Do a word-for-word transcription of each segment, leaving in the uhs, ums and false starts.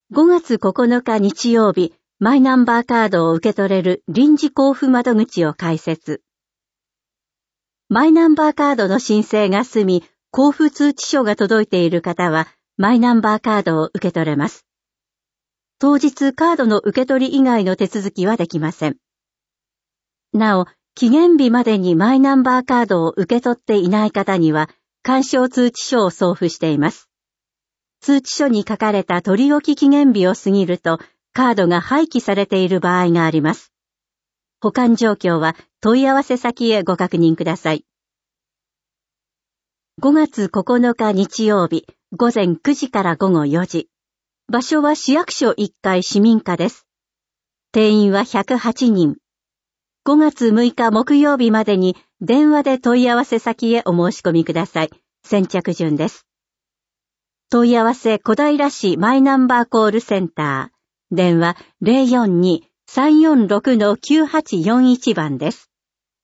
ごがつここのか日曜日、マイナンバーカードを受け取れる臨時交付窓口を開設。マイナンバーカードの申請が済み、交付通知書が届いている方は、マイナンバーカードを受け取れます。当日カードの受け取り以外の手続きはできません。なお、期限日までにマイナンバーカードを受け取っていない方には、勧奨通知書を送付しています。通知書に書かれた取り置き期限日を過ぎると、カードが廃棄されている場合があります。保管状況は問い合わせ先へご確認ください。ごがつここのか日曜日、ごぜんくじからごごよじ。場所は市役所いっかい市民課です。定員はひゃくはちにん。ごがつむいか木曜日までに電話で問い合わせ先へお申し込みください。先着順です。問い合わせ小平市マイナンバーコールセンター。電話 ゼロよんに さんよんろく きゅうはちよんいち 番です。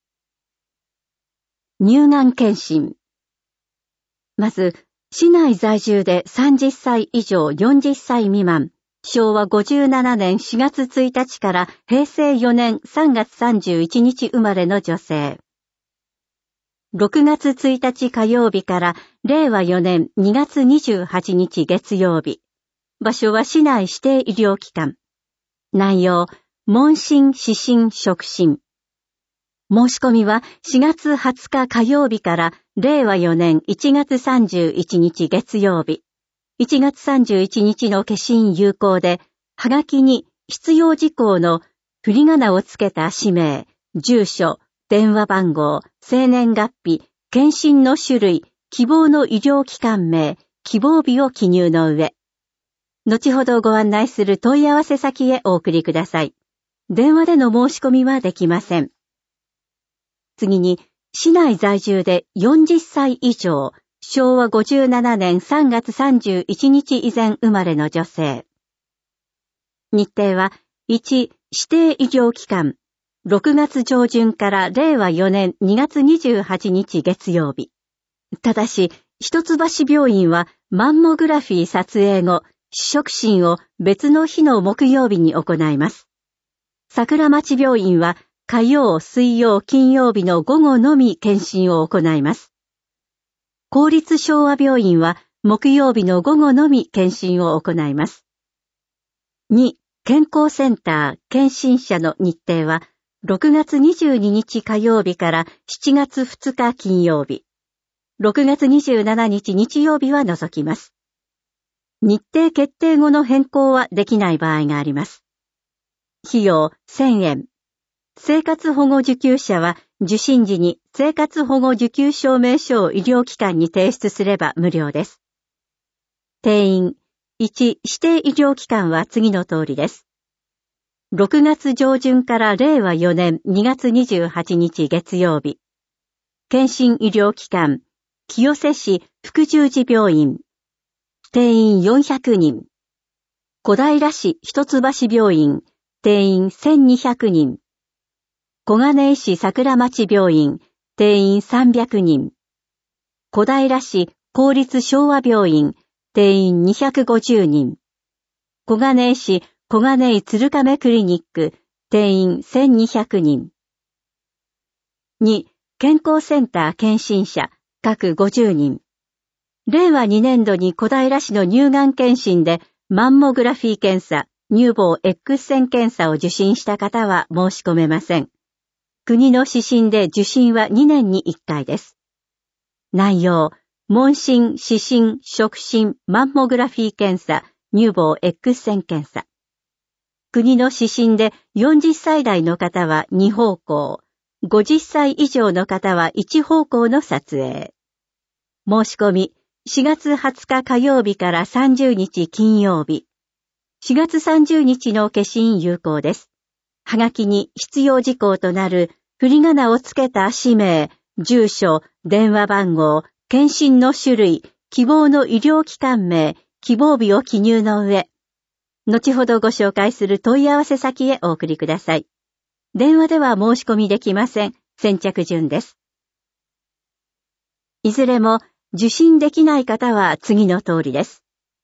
乳がん検診。まず、市内在住でさんじゅっさい以上よんじゅっさい未満、しょうわごじゅうななねんしがつついたちからへいせいよねんさんがつさんじゅういちにち生まれの女性。ろくがつついたち火曜日かられいわよねんにがつにじゅうはちにち月曜日。場所は市内指定医療機関。内容、問診、視診、触診。申し込みはしがつはつか火曜日かられいわよねんいちがつさんじゅういちにち月曜日。いちがつさんじゅういちにちの消印有効で、はがきに必要事項の振り仮名をつけた氏名、住所、電話番号、生年月日、検診の種類、希望の医療機関名、希望日を記入の上。後ほどご案内する問い合わせ先へお送りください。電話での申し込みはできません。次に、市内在住でよんじゅっさい以上、しょうわごじゅうななねんさんがつさんじゅういちにち以前生まれの女性。日程はいち、指定医療機関、ろくがつじょうじゅんかられいわよねんにがつにじゅうはちにち月曜日。ただし、一橋病院はマンモグラフィー撮影後、視触診を別の日の木曜日に行います。桜町病院は火曜、水曜、金曜日の午後のみ検診を行います。公立昭和病院は木曜日の午後のみ検診を行います。に、健康センター検診者の日程はろくがつにじゅうににち火曜日からしちがつふつか金曜日。ろくがつにじゅうしちにち日曜日は除きます。日程決定後の変更はできない場合があります。費用せんえん。生活保護受給者は受診時に生活保護受給証明書を医療機関に提出すれば無料です。定員いち、指定医療機関は次の通りです。ろくがつじょうじゅんかられいわよねんにがつにじゅうはちにち月曜日。検診医療機関、清瀬市福十字病院。定員よんひゃくにん。小平市一橋病院。定員せんにひゃくにん。小金井市桜町病院。定員さんびゃくにん。小平市公立昭和病院。定員にひゃくごじゅうにん。小金井市小金井鶴亀クリニック。定員せんにひゃくにん。に、健康センター検診者、各ごじゅうにん。れいわにねんどに小平市の乳がん検診でマンモグラフィー検査、乳房 X 線検査を受診した方は申し込めません。国の指針で受診はにねんにいっかいです。内容、問診、視診、触診、マンモグラフィー検査、乳房 X 線検査。国の指針でよんじゅっさいだいの方はにほうこう、ごじゅっさい以上の方はいちほうこうの撮影。申し込み、しがつはつか火曜日からさんじゅうにち金曜日。しがつさんじゅうにちの消印有効です。はがきに必要事項となる振り仮名をつけた氏名、住所、電話番号、検診の種類、希望の医療機関名、希望日を記入の上、後ほどご紹介する問い合わせ先へお送りください。電話では申し込みできません。先着順です。いずれも受診できない方は次の通りです。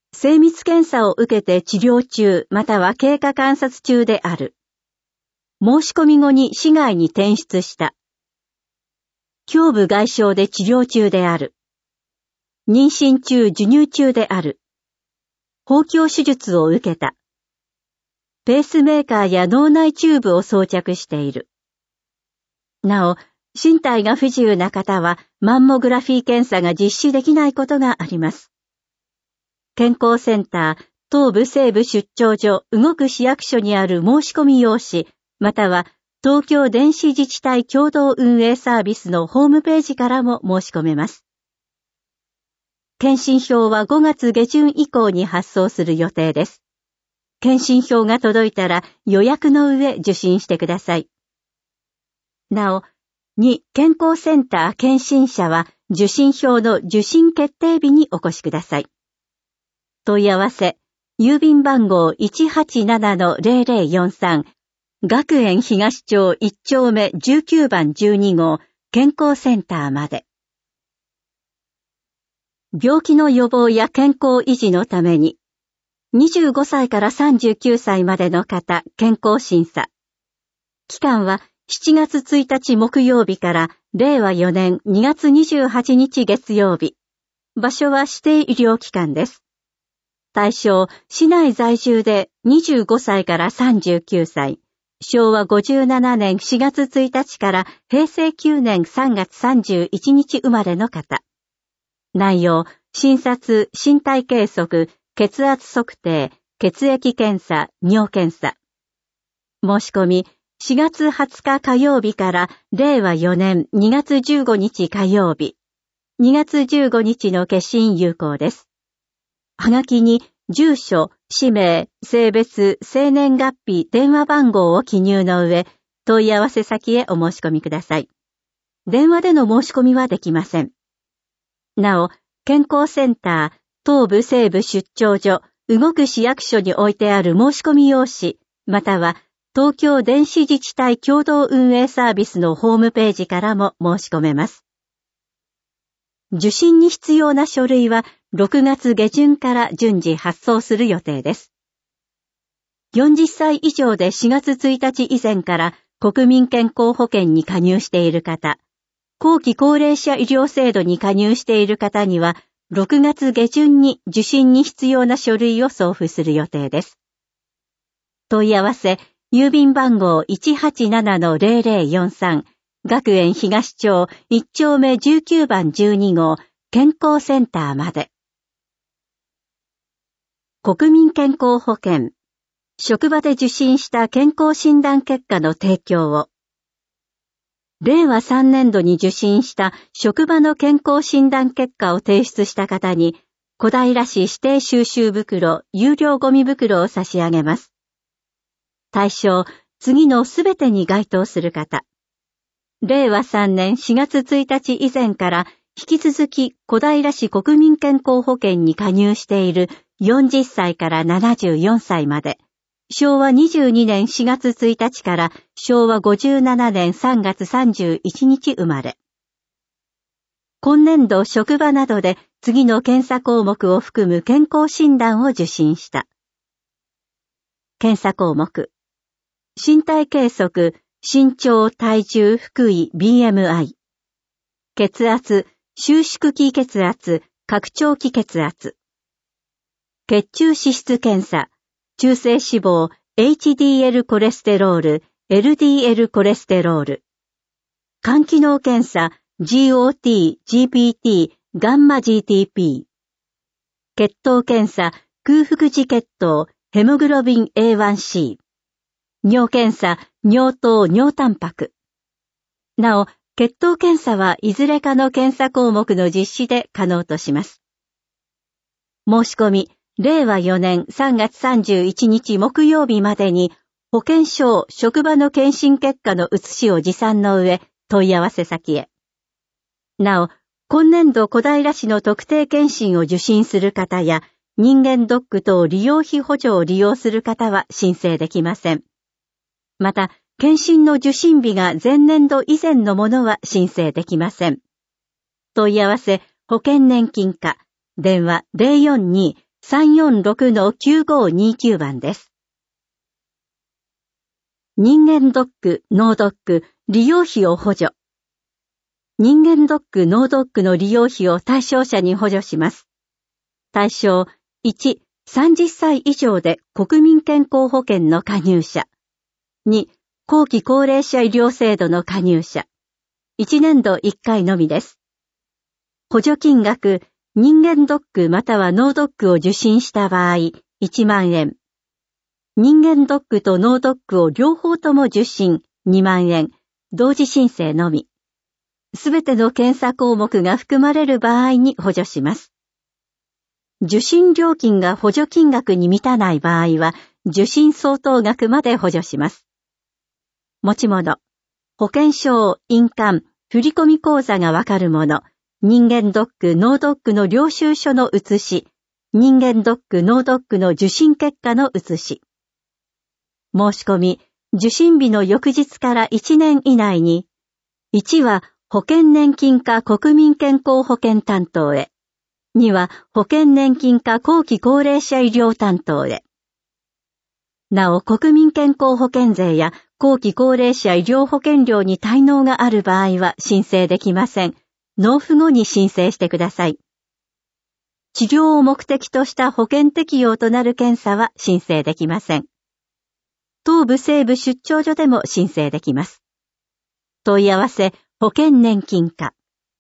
精密検査を受けて治療中または経過観察中である。申し込み後に市外に転出した。胸部外傷で治療中である。妊娠中授乳中である。包協手術を受けた。ペースメーカーや脳内チューブを装着している。なお、身体が不自由な方はマンモグラフィー検査が実施できないことがあります。健康センター、東部西部出張所、動く市役所にある申し込み用紙、または東京電子自治体共同運営サービスのホームページからも申し込めます。検診票はごがつ下旬以降に発送する予定です。検診票が届いたら予約の上受診してください。なお、に健康センター検診者は受診票の受診決定日にお越しください。問い合わせ、郵便番号 いちはちななのゼロゼロよんさん、学園東町いっ丁目じゅうきゅうばんじゅうに号健康センターまで。病気の予防や健康維持のために、にじゅうごさいからさんじゅうきゅうさいまでの方、健康審査。期間はしちがつついたち木曜日かられいわよねんにがつにじゅうはちにち月曜日。場所は指定医療機関です。対象、市内在住でにじゅうごさいからさんじゅうきゅうさい。しょうわごじゅうななねんしがつついたちからへいせいきゅうねんさんがつさんじゅういちにち生まれの方。内容、診察、身体計測、血圧測定、血液検査、尿検査。申し込み、しがつはつか火曜日かられいわよねんにがつじゅうごにち火曜日。にがつじゅうごにちの消印有効です。はがきに、住所、氏名、性別、生年月日、電話番号を記入の上、問い合わせ先へお申し込みください。電話での申し込みはできません。なお、健康センター、東部西部出張所、動く市役所に置いてある申し込み用紙、または東京電子自治体共同運営サービスのホームページからも申し込めます。受診に必要な書類はろくがつ下旬から順次発送する予定です。よんじゅっさい以上でしがつついたち以前から国民健康保険に加入している方、後期高齢者医療制度に加入している方にはろくがつ下旬に受診に必要な書類を送付する予定です。問い合わせ、郵便番号 いちはちななのゼロゼロよんさん、学園東町いっ丁目じゅうきゅうばんじゅうに号健康センターまで。国民健康保険、職場で受診した健康診断結果の提供を。れいわさんねんどに受診した職場の健康診断結果を提出した方に、小平市指定収集袋、有料ゴミ袋を差し上げます。対象、次のすべてに該当する方。れいわさんねんしがつついたち以前から引き続き小平市国民健康保険に加入しているよんじゅっさいからななじゅうよんさいまで、しょうわにじゅうにねんしがつついたちからしょうわごじゅうななねんさんがつさんじゅういちにち生まれ。今年度職場などで次の検査項目を含む健康診断を受診した。検査項目。身体計測、身長、体重、腹囲、ビーエムアイ。血圧、収縮期血圧、拡張期血圧。血中脂質検査。中性脂肪、エイチディーエル コレステロール、エルディーエル コレステロール。肝機能検査、ジーオーティー、ジーピーティー、ガンマ ジーティーピー。血糖検査、空腹時血糖、ヘモグロビン エーワンシー。尿検査、尿糖、尿タンパク。なお、血糖検査はいずれかの検査項目の実施で可能とします。申し込み、れいわよねんさんがつさんじゅういちにち木曜日までに保険証、職場の検診結果の写しを持参の上、問い合わせ先へ。なお、今年度小平市の特定検診を受診する方や、人間ドック等利用費補助を利用する方は申請できません。また、検診の受診日が前年度以前のものは申請できません。問い合わせ、保険年金課、電話 ゼロよんにさんよんろくのきゅうごにきゅう 番です。人間ドック、脳ドック、利用費を補助。人間ドック、脳ドックの利用費を対象者に補助します。対象いち、さんじゅっさい以上で国民健康保険の加入者。に、後期高齢者医療制度の加入者。いちねんどいっかいのみです。補助金額、人間ドックまたは脳ドックを受診した場合、いちまんえん。人間ドックと脳ドックを両方とも受診、にまんえん。同時申請のみ。すべての検査項目が含まれる場合に補助します。受診料金が補助金額に満たない場合は、受診相当額まで補助します。持ち物、保険証、印鑑、振込口座がわかるもの、人間ドック、脳ドックの領収書の写し、人間ドック、脳ドックの受診結果の写し。申し込み、受診日の翌日からいちねん以内に、いちは保険年金課国民健康保険担当へ、には保険年金課後期高齢者医療担当へ。なお、国民健康保険税や後期高齢者医療保険料に滞納がある場合は申請できません。納付後に申請してください。治療を目的とした保険適用となる検査は申請できません。東部西部出張所でも申請できます。問い合わせ、保険年金課。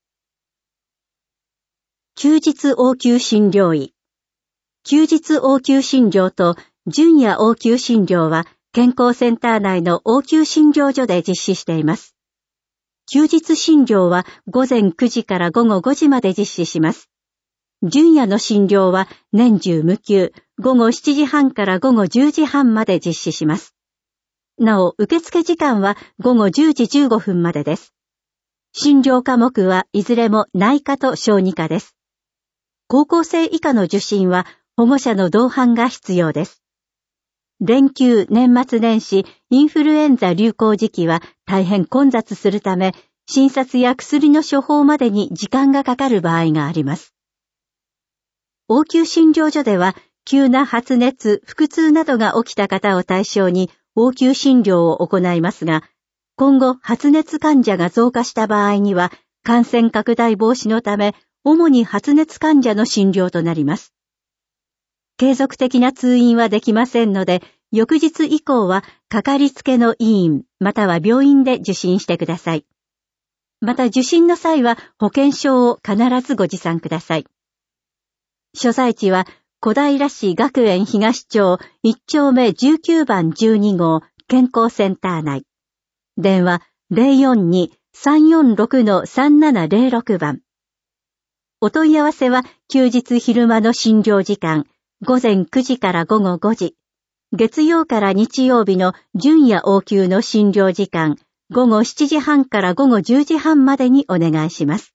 休日応急診療医。休日応急診療と準夜応急診療は健康センター内の応急診療所で実施しています。休日診療はごぜんくじからごごごじまで実施します。準夜の診療は年中無休、ごごしちじはんからごごじゅうじはんまで実施します。なお、受付時間はごごじゅうじじゅうごふんまでです。診療科目はいずれも内科と小児科です。高校生以下の受診は保護者の同伴が必要です。連休、年末年始、インフルエンザ流行時期は大変混雑するため、診察や薬の処方までに時間がかかる場合があります。応急診療所では、急な発熱、腹痛などが起きた方を対象に応急診療を行いますが、今後発熱患者が増加した場合には、感染拡大防止のため、主に発熱患者の診療となります。継続的な通院はできませんので、翌日以降はかかりつけの医院または病院で受診してください。また受診の際は保険証を必ずご持参ください。所在地は小平市学園東町いっちょうめじゅうきゅうばんじゅうにごう健康センター内。電話 ゼロよんに さんよんろく さんななゼロろく 番。お問い合わせは休日昼間の診療時間ごぜんくじからごごごじ、月曜から日曜日の準夜応急の診療時間ごごしちじはんからごごじゅうじはんまでにお願いします。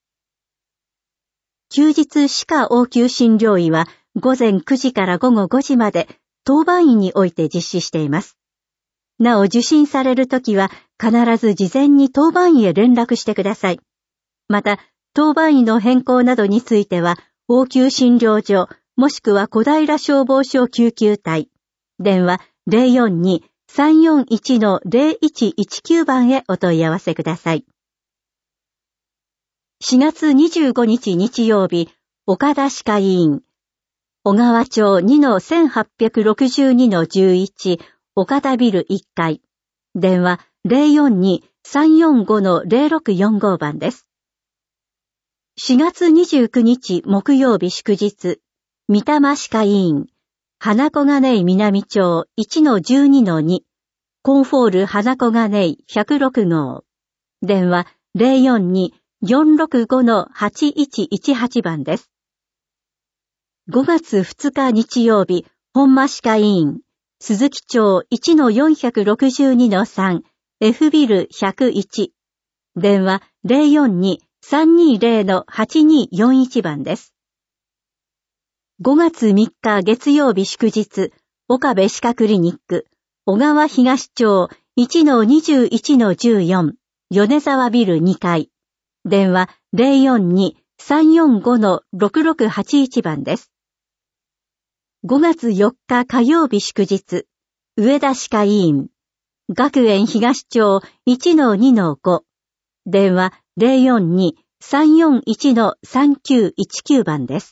休日歯科応急診療医はごぜんくじからごごごじまで当番医において実施しています。なお受診されるときは必ず事前に当番医へ連絡してください。また、当番医の変更などについては応急診療所もしくは小平消防署救急隊、電話 ゼロよんに さんよんいち ゼロいちいちきゅう 番へお問い合わせください。しがつにじゅうごにち日曜日、岡田歯科医院、小川町 にのせんはっぴゃくろくじゅうにのじゅういち、岡田ビルいっかい、電話 ゼロよんに さんよんご ゼロろくよんご 番です。しがつにじゅうくにち木曜日祝日、三玉歯科医院、花小金井南町 いちのじゅうにのに、コンフォール花小金井ひゃくろくごう、電話 ゼロよんに よんろくご はちいちいちはち 番です。ごがつふつか日曜日、本間歯科医院、鈴木町 いちのよんろくにのさん、F ビルひゃくいち、電話 ゼロよんに さんにゼロ はちによんいち 番です。ごがつみっか月曜日祝日、岡部歯科クリニック、小川東町 いちのにじゅういちのじゅうよん、米沢ビルにかい、電話 ゼロよんに さんよんご ろくろくはちいち 番です。 ごがつよっか火曜日祝日、上田歯科医院、学園東町 いちのにのご、電話 ゼロよんに さんよんいち さんきゅういちきゅう 番です。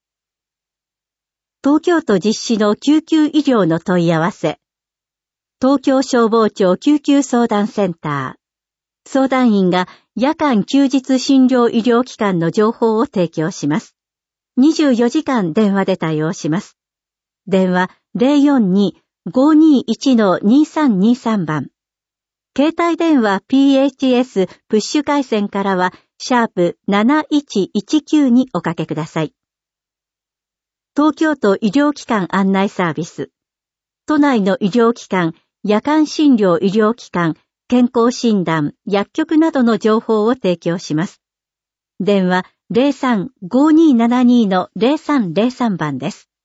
東京都実施の救急医療の問い合わせ。東京消防庁救急相談センター。相談員が夜間休日診療医療機関の情報を提供します。にじゅうよじかん電話で対応します。電話 ゼロよんに ごにいち にさんにさん 番。携帯電話 ピーエイチエス プッシュ回線からはシャープなないちいちきゅうにおかけください。東京都医療機関案内サービス。都内の医療機関、夜間診療医療機関、健康診断、薬局などの情報を提供します。電話 ゼロさん ごにーななに ゼロさんゼロさん 番です。